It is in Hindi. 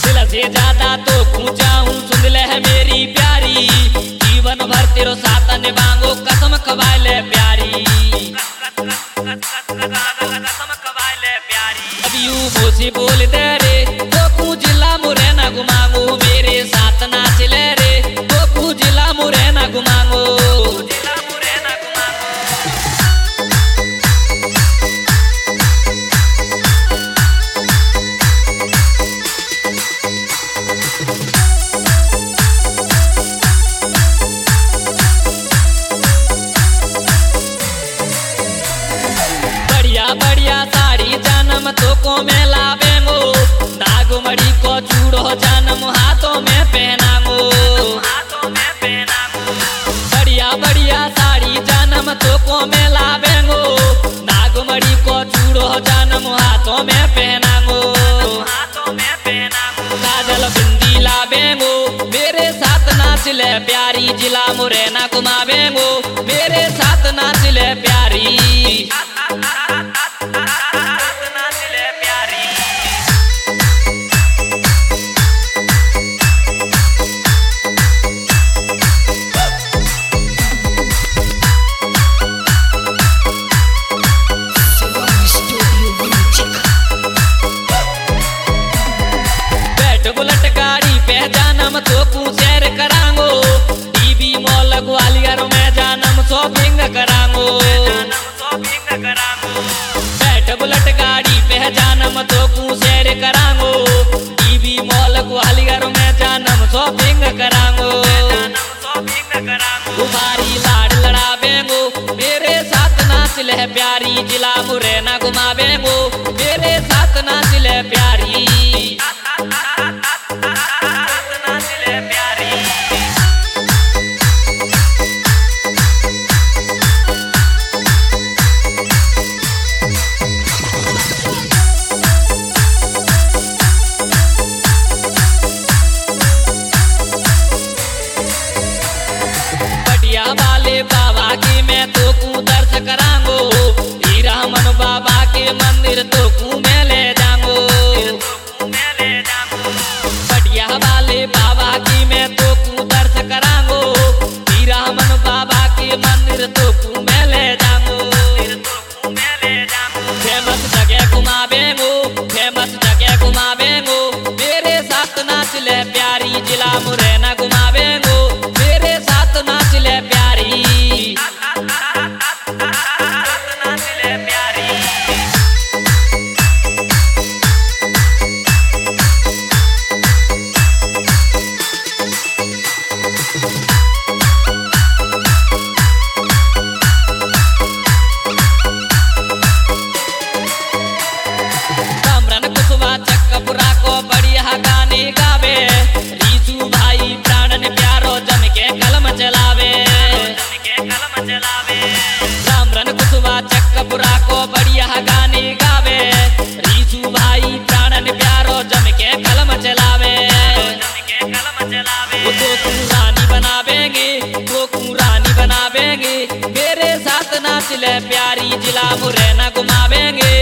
दिल से ज्यादा तो पूछाऊं सुन ले है मेरी प्यारी, जीवन भर तेरो साथ निभाऊंगो कसम खवाए ले प्यारी। अब यूं मुझे बोल दे रे तो जिला मुरैना घुमाऊंगो, मेरे साथ नाच ले रे तो जिला मुरैना घुमाऊंगो। बढ़िया साड़ी जन्म तो को में लावेंगो, नागमड़ी को चूड़ो जन्म हाथों में पहनांगो। बढ़िया साड़ी जन्म तो को में लावेंगो, नागमड़ी को चूड़ो जन्म हाथों में पहनांगो। काजल बिंदी लावेंगो, मेरे साथ नाच ले प्यारी, जिला मुरैना घुमावेंगो, मेरे साथ नाच ले प्यारी। बुलेट गाड़ी पे जानम तो सैर करांगो, टीवी मॉल ग्वालियर में जानम शॉपिंग करांगो। बैठ बुलेट गाड़ी पे जानम तो सैर करांगो, टीवी मॉल ग्वालियर में जानम शॉपिंग करांगो। तुम्हारी लाड़ लड़ावेंगो, मेरे साथ नाच ले प्यारी, जिला मुरैना घुमावेंगो, मेरे साथ नाच ले प्यारी। वाले बाबा की मैं तो दर्श करांगो, हीरा मन बाबा के मंदिर तो मैं ले जाऊंगो। बढ़िया वाले बाबा की मैं तो दर्श करांगो, हीरा मन बाबा के मंदिर तो मैं ले जाऊंगो। फेमस जगह घुमावेंगो, फेमस जगह घुमावेंगो, मेरे साथ नाच ले प्यारी, जिला मुरैना घुमावेंगो, मेरे साथ नाच ले प्यारी। चक्कपुरा को बढ़िया गाने गावे, रीजू भाई प्राणन प्यारो जम के कलम चलावे। रामरन कुशवा चक्कपुरा को बढ़िया गाने गावे, रीजू भाई प्राणन प्यारो जम के कलम चलावे। वो तो रानी बनावेंगे, वो रानी बनावेंगे, मेरे साथ नाच ले प्यारी, जिला मुरैना घुमावेंगे,